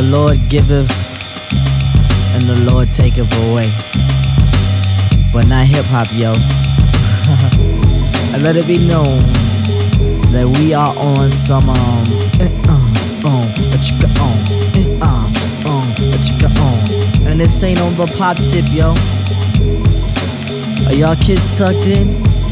Lord giveth and the Lord taketh away. But not hip hop, yo. And let it be known that we are on some and this ain't on the pop tip, yo. Are y'all kids tucked in?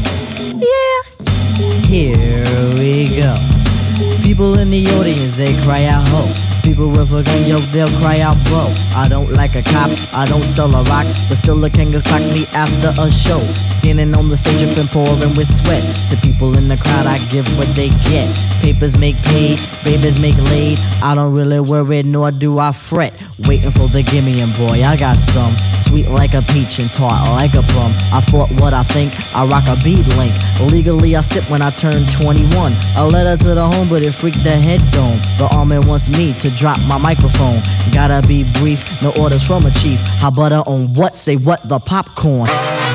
Yeah. Here we go. People in the audience, they cry out ho. People with a gun, yo, they'll cry out bro. I don't like a cop, I don't sell a rock, but still the king of clock me after a show. Standing on the stage up and pouring with sweat. To people in the crowd, I give what they get. Papers make paid, babies make laid. I don't really worry, nor do I fret. Waiting for the gimme, and boy, I got some. Sweet like a peach and tart like a plum. I thought what I think, I rock a beat link. Legally, I sip when I turn 21. A letter to the home, but it freaked the head dome. The army wants me to drop my microphone. Gotta be brief, no orders from a chief. How butter on what? Say what? The popcorn.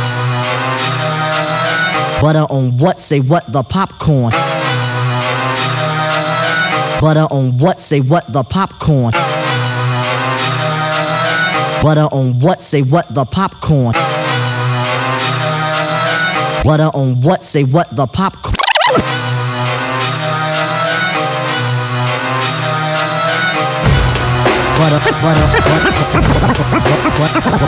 Butter on what? Say what? The popcorn. Butter on what? Say what? The popcorn. Butter on what? Say what? The popcorn. Butter on what? Say what? The popcorn. Butter, butter, butter, butter,